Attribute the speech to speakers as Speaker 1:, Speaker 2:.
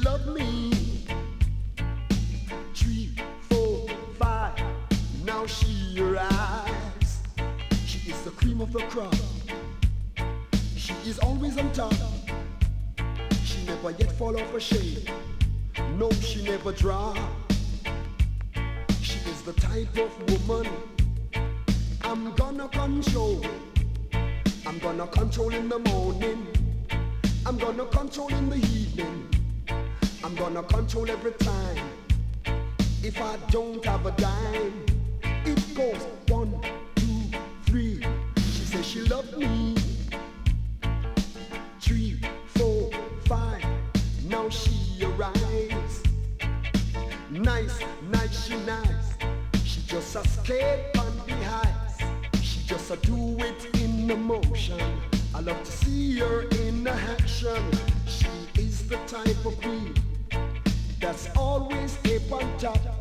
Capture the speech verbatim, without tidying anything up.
Speaker 1: love me. Three, four, five, now she arrives. She is the cream of the crop. She is always on top. She never yet fall off her shape. No, she never drop. She is the type of woman I'm gonna control. I'm gonna control in the morning. I'm gonna control in the evening. I'm gonna control every time. If I don't have a dime, it goes one, two, three. She says she loved me. Three, four, five, now she arrives. Nice, nice, she nice. She just a skate on the heights. She just a do it in the motion. I love to see her in action. She is the type of queen that's always up on top.